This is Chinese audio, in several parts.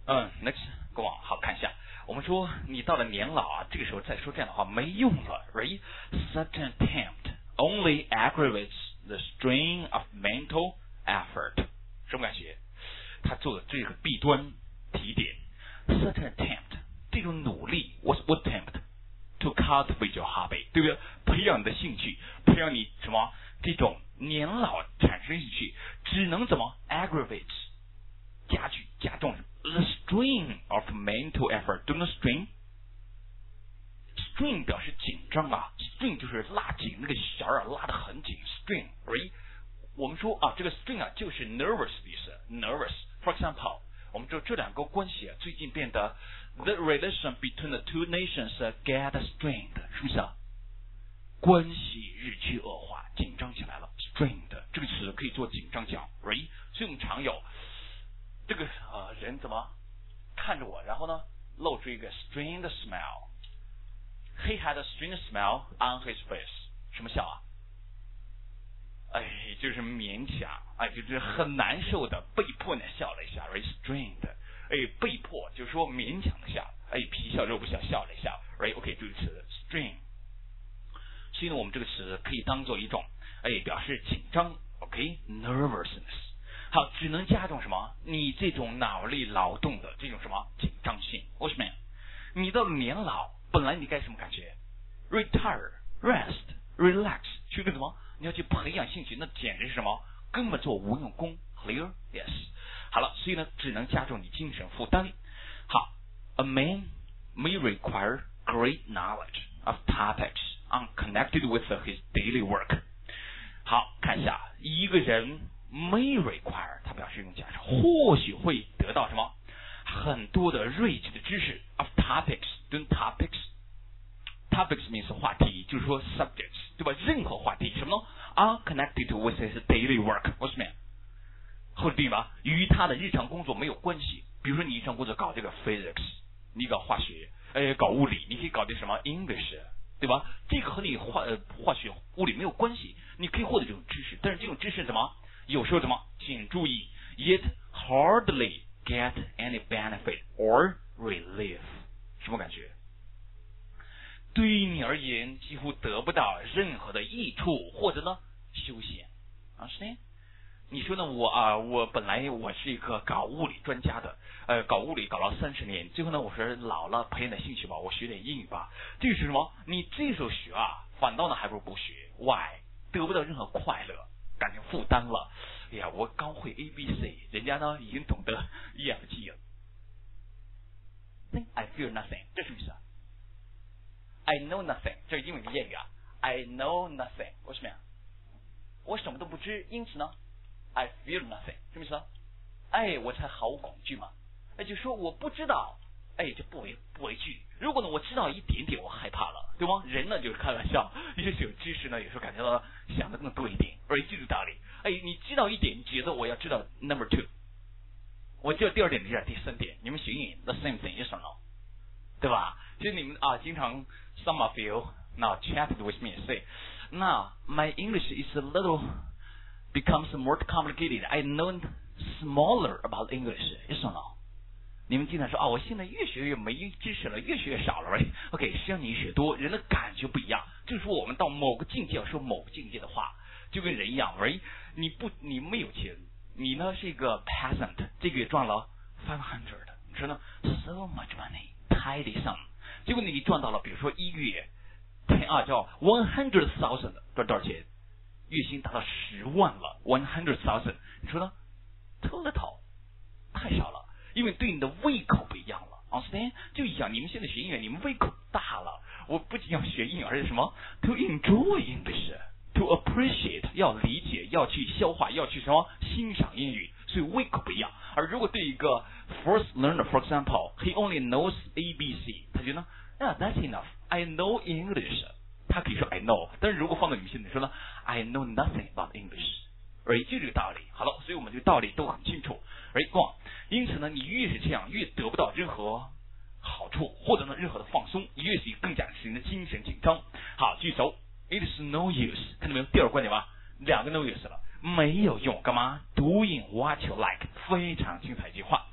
Next， go on， 好，看一下。我们说你到了年老啊，这个时候再说这样的话没用了 ，right？ Such an attempt only aggravates the strain of mental effort。什么感觉？他做的这个弊端提点 ，such an attempt， 这种努力 ，what attempt to cultivate your hobby， 对不对？培养你的兴趣，培养你什么这种年老产生兴趣，只能怎么 aggravates。加重 the strain of mental effort， 对不对 strain 表示紧张啊 ，strain 就是拉紧那个弦啊，拉得很紧 strain，right？ 我们说啊，这个 strain 啊就是 nervous 的意思 ，nervous。For example， 我们说这两个关系啊，最近变得 the relation between the two nations get strained， 是不是啊？关系日趋恶化，紧张起来了 ，strained 这个词可以做紧张讲 ，right？ 所以我们常有。这个人怎么看着我，然后呢露出一个 strained smile。 He had a strained smile on his face。 什么笑啊？就是勉强，就是很难受的，被迫呢笑了一下 ，right strained， 被迫就是说勉强的笑，皮笑肉不笑，笑了一下 ，right OK 这个词 strain。 所以呢，我们这个词可以当做一种表示紧张 ，OK nervousness。好，只能加重什么？你这种脑力劳动的这种什么紧张性？为什么呀？你到了年老，本来你该什么感觉 ？retire, rest, relax， 去个什么？你要去培养兴趣，那简直是什么？根本做无用功 ，clear? Yes。好了，所以呢，只能加重你精神负担。好 ，a man may require great knowledge of topics unconnected with his daily work。好，看一下一个人。may require， 它表示一种假设，或许会得到什么很多的睿智的知识 of topics， 跟 topics means 话题，就是说 subjects， 对吧？任何话题什么呢 ？are connected with his daily work， 为什么呀？或者对吧？与他的日常工作没有关系。比如说你日常工作搞这个 physics， 你搞化学，搞物理，你可以搞点什么 English， 对吧？这个和你化学物理没有关系，你可以获得这种知识，但是这种知识怎么？有时候怎么？请注意 ，yet hardly get any benefit or relief， 什么感觉？对于你而言，几乎得不到任何的益处，或者呢，休闲。understand？ 你说呢？我本来我是一个搞物理专家的，搞物理搞了30年，最后呢，我说老了培养点兴趣吧，我学点英语吧。这是什么？你这时候学啊，反倒呢还不如不学。Why？ 得不到任何快乐。感觉负担了，我刚会 ABC， 人家呢已经懂得 EFG 了。I feel nothing， 这是什么意思啊 ？I know nothing， 这是英文的谚语啊。I know nothing， 为什么呀？我什么都不知，因此呢 ，I feel nothing， 什么意思啊？我才毫无恐惧嘛。就说我不知道，就不为惧。如果呢我知道一点点，我害怕了，对吗？人呢就是开玩笑，也许有知识呢，有时候感觉到想的更多一点，而这个道理。你知道一点，你觉得我要知道 number 2， 我知道第2点，你知道第3点，你们学英语 the same thing yes or no， 对吧？就你们经常 some of you now chatted with me say now my English is a little becomes more complicated. I know smaller about English yes or no。你们经常说我现在越学越没知识了，越学越少了 right？ OK， 实际上你学多，人的感觉不一样。就是说我们到某个境界要说某个境界的话，就跟人一样 right？ 你没有钱，你呢是一个 peasant， 这个月赚了500，你说呢 ？So much money， tidy sum。结果你赚到了，比如说1个月叫100,000，赚多少钱？月薪达到10万了 ，100,000， 你说呢 ？Too little， 太少了。因为对你的胃口不一样了 ，understand？ 就一样，你们现在学英语，你们胃口大了。我不仅要学英语，而是什么 ？To enjoy English，to appreciate， 要理解，要去消化，要去什么欣赏英语，所以胃口不一样。而如果对一个 first learner，for example，he only knows ABC， 他觉得that's enough，I know English， 他可以说 I know， 但是如果放到你们现在说呢 ，I know nothing about English。就这个道理。好了，所以我们这个道理都很清楚。因此呢，你越是这样，越得不到任何好处，或者呢任何的放松，越是更加使你的精神紧张。好，继续走。It is no use， 看到没有？第2个观点吧，2个 no use 了，没有用。干嘛 ？Doing what you like， 非常精彩一句话。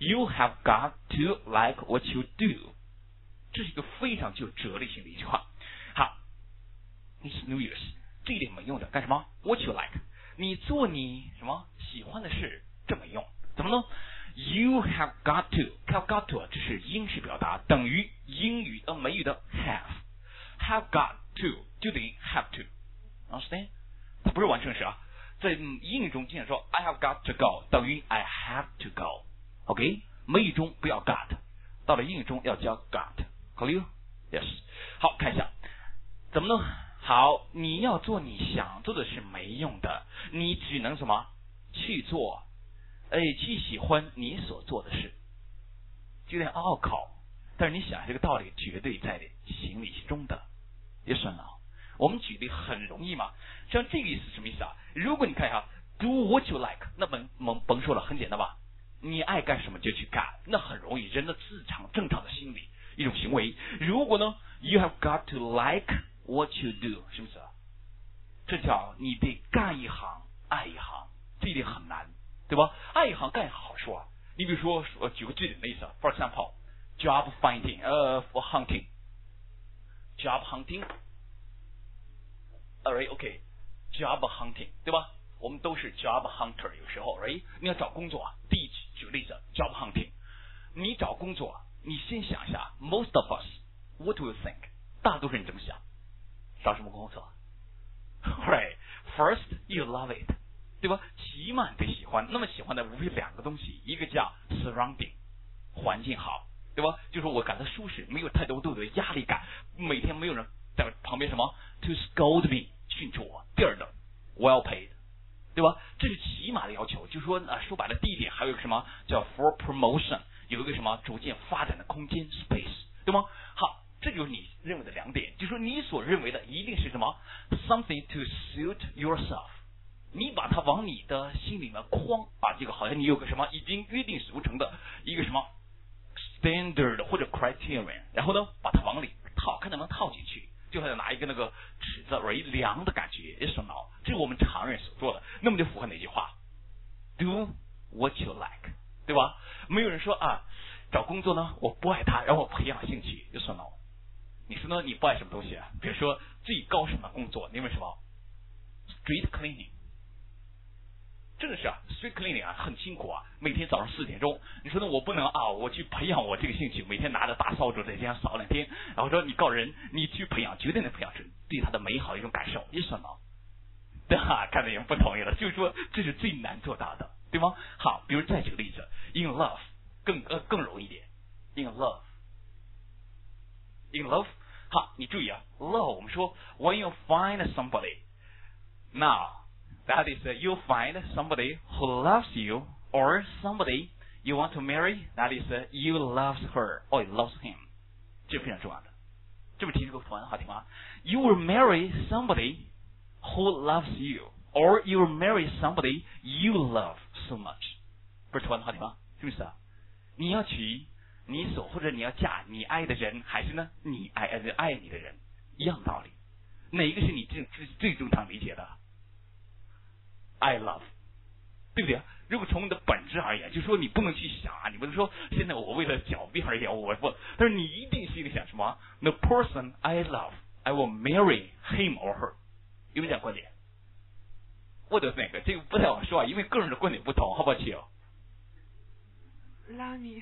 You have got to like what you do。这是一个非常具有哲理性的一句话。好 ，It's New Year's， 这一点没用的，干什么 ？What you like， 你做你什么喜欢的事，这没用。怎么呢 ？You have got to，have got to， 这是英式表达，等于英语美语的 have got to 就等于 have to，understand？ 它不是完成时啊，在英语中经常说 I have got to go 等于 I have to go。OK， 美语中不要 got， 到了英语中要加 got。Clear？Yes。好，看一下，怎么呢？好，你要做你想做的是没用的，你只能什么去做，去喜欢你所做的事，有点拗口，但是你想这个道理绝对在情理中的。也算了，我们举例很容易嘛，像这个意思什么意思啊？如果你看一下 ，do what you like， 那甭说了，很简单吧？你爱干什么就去干，那很容易，人的正常的心理一种行为。如果呢 ，you have got to like what you do， 是不是？这叫你得干一行爱一行，这一点很难，对吧？爱一行干一行好说啊。你比如说，举个最简单的例子 ，for example，job finding，for hunting。job hunting，alright OK，job hunting 对吧？我们都是 job hunter， 有时候 right， 你要找工作，第一举个例子 ，job hunting， 你找工作，你先想一下 ，most of us，what do you think？ 大多数人怎么想？找什么工作 ？Right，first you love it， 对吧？起码你得喜欢，那么喜欢的无非两个东西，一个叫 surrounding， 环境好。对吧？就是我感到舒适，没有太多的压力感，每天没有人在旁边什么 to scold me 训斥我。第二个 well paid， 对吧？这是起码的要求。就是说说白了，第一点还有一个什么叫 for promotion， 有一个什么逐渐发展的空间 space， 对吗？好，这就是你认为的两点，就是说你所认为的一定是什么 something to suit yourself， 你把它往你的心里面框，把这个好像你有个什么已经约定俗成的一个什么standard 或者 criterion， 然后呢，把它往里套，看能不能套进去，就好像拿一个那个尺子为量的感觉，也是脑，这是我们常人所做的，那么就符合哪句话 ？Do what you like， 对吧？没有人说找工作呢，我不爱它，然后我培养兴趣，也是脑。你说呢？你不爱什么东西啊？比如说最高什么工作，你问什么 ？Street cleaning。真的是street cleaning 很辛苦每天早上4点钟，你说呢？我不能我去培养我这个兴趣，每天拿着大扫帚在街上扫2天，然后说你告人，你去培养，绝对能培养出对他的美好的一种感受，也算吗？对吧？看到有人不同意了，就是说这是最难做到的，对吗？好，比如再举个例子 ，in love 更容易一点 ，in love， 好，你注意love 我们说 when you find somebody now。That is, you find somebody who loves you, or somebody you want to marry. That is, you love her or you love him. 这非常重要的。这不听这个图案好听吗 ？You will marry somebody who loves you, or you will marry somebody you love so much. 不是图案好听吗？是不是你要娶或者你要嫁你爱的人，还是呢你爱你的人，一样道理。哪一个是你最正常理解的？ I love， 对不对？如果从你的本质而言，就是说你不能去想你不能说现在我为了狡辩而言，我不，但是你一定心里想什么 ？The person I love, I will marry him or her。有没有这样观点？我的那个这个不太好说因为个人的观点不同，好不好，亲 ？Love me。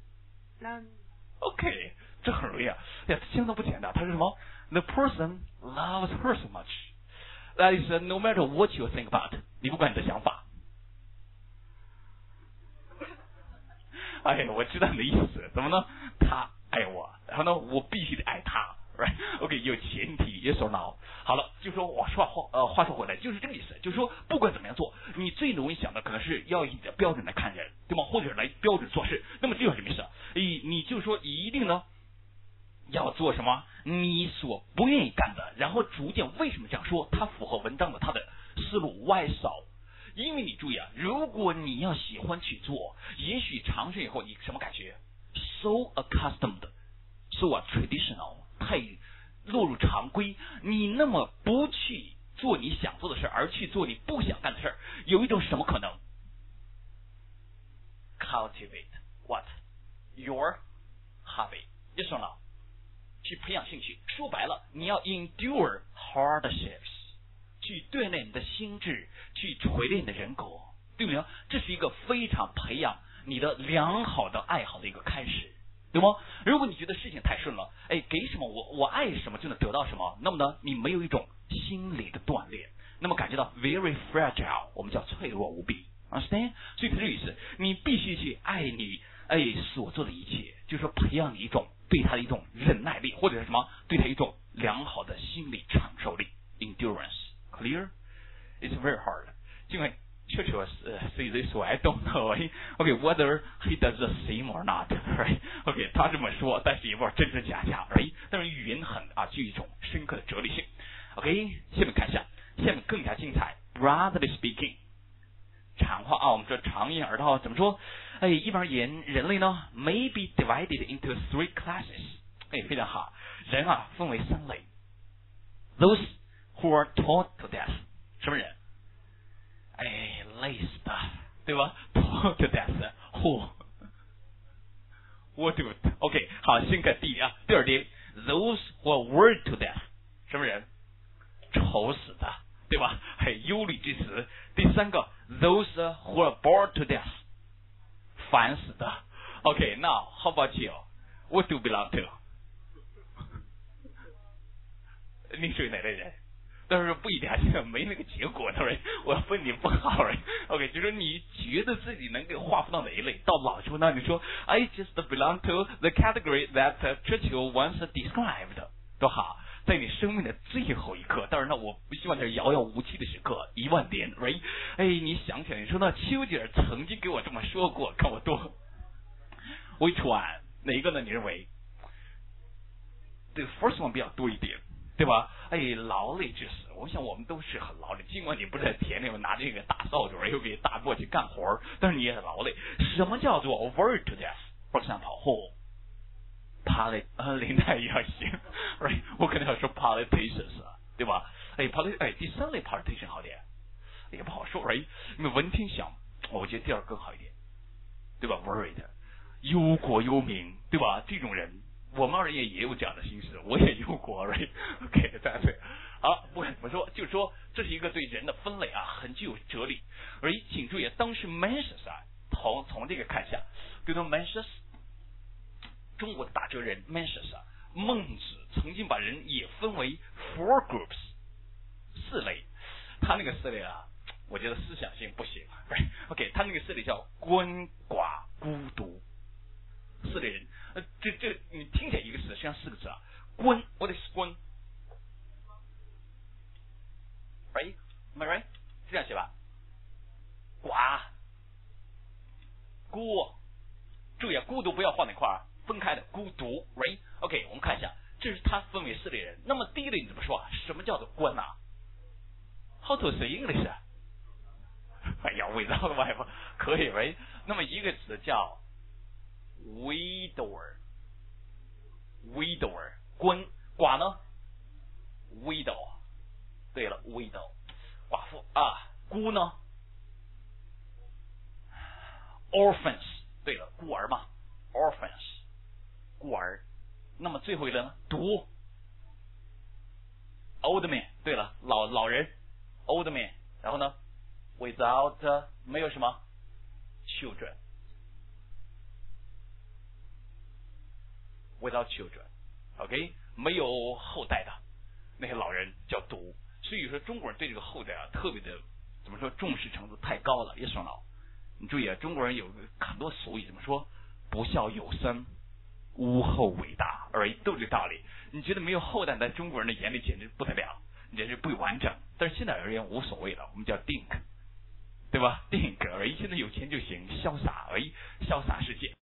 OK， 这很容易相当不简单。他是什么 ？The person loves her so much。That is no matter what you think about， 你不管你的想法。我知道你的意思，怎么呢？他爱我，然后呢，我必须得爱他 ，right？OK， 有前提 ，yes or no？ 好了，就说话说回来，就是这个意思，就是说不管怎么样做，你最容易想的可能是要以你的标准来看人，对吗？或者来标准做事。那么这有什么意思？你就说一定呢。要做什么你所不愿意干的，然后逐渐为什么这样说？它符合文章的它的思路 why so？ 因为你注意如果你要喜欢去做，也许尝试以后你什么感觉 ？so accustomed， so traditional， 太落入常规，你那么不去做你想做的事，而去做你不想干的事，有一种什么可能 ？cultivate， what your hobby， yes or no？ 去培养兴趣，说白了，你要 endure hardships， 去锻炼你的心智，去锤炼你的人格，对不对？这是一个非常培养你的良好的爱好的一个开始，对吗？如果你觉得事情太顺了，给什么我爱什么就能得到什么，那么呢，你没有一种心理的锻炼，那么感觉到 very fragile， 我们叫脆弱无比 ，understand？ 所以这个意思，你必须去爱你所做的一切，就是说培养你一种对他的一种忍耐力，或者是什么，对他一种良好的心理承受力 ，endurance。Clear? It's very hard. 因为Church was say this way, I don't know. Okay, whether he does the same or not, right? Okay, 他这么说，但是也不知道真真假假 ，right? 但是语言很具一种深刻的哲理性。OK， 下面看一下，下面更加精彩。Broadly speaking， 长话啊，我们说长言而道，怎么说？一般而言，人类呢 may be divided into 3 classes。非常好，人啊分为3类。Those who are taught to death， 什么人？累死的，对吧 ？Taught to death， 我对不对 ？OK， 好，先看第二点 ，those who are worried to death， 什么人？愁死的，对吧？忧虑之词。第3个 ，those who are bored to death， 烦死的。OK，now how about you? What do you belong to？ 你属于哪类人？但是不一定，现在没那个结果，对不对？我分你不好，OK， 就是你觉得自己能给划分到哪一类？到老时候呢，你说 I just belong to the category that Churchill once described， 多好，在你生命的最后一刻。当然呢，我不希望这是遥遥无期的时刻，10000年 ，right？ 你想起来，你说呢？丘吉尔曾经给我这么说过，看我多。Which one？ 哪一个呢？你认为？这个 first one 比较多一点。对吧？劳累之死，我想我们都是很劳累。尽管你不是在田里面拿着一个大扫帚，又给大簸箕干活，但是你也很劳累。什么叫做 worried to death？ For example， 林太也行 ，right？ 我可能要说 politicians， 对吧？第3类 politician 好点，也不好说 ，right？ 因为闻听响，我觉得第2更好一点，对吧 ？worried， 忧国忧民，对吧？这种人。我们而言也有这样的心思，我也忧国 ，right？OK， 对。好，不管怎么说，就是说这是一个对人的分类很具有哲理。而请注意，当时 Mencius 从这个看一下，对吧 ？Mencius， 中国的大哲人 Mencius 孟子曾经把人也分为 4 groups， 4类。他那个4类我觉得思想性不行 ，right？OK， 他那个4类叫鳏寡孤独，4类人。这你听起来一个词，实际上4个字鳏 ，what is 鳏 ？Right? Am I right? 这样写吧。寡孤，注意孤独不要放哪块分开的孤独 ，right? OK， 我们看一下，这是他分为4类人。那么第1类你怎么说什么叫做鳏？How to say English？ without wife 可以 ，right？ 那么一个词叫widower， 鳏，寡呢 widow， 对了 widow， 寡妇孤呢 orphans， 对了孤儿嘛 orphans， 孤儿。那么最后一个呢独 old man， 对了老人 old man， 然后呢 without 没有什么 children。Without children， OK， 没有后代的那些老人叫独。所以说中国人对这个后代特别的怎么说重视程度太高了，也说了。你注意中国人有很多俗语怎么说？不孝有三，无后为大，都是这个道理。你觉得没有后代，在中国人的眼里简直不得了，简直不完整。但是现在而言无所谓了，我们叫 think， 对吧 ？think， 现在有钱就行，潇洒潇洒世界。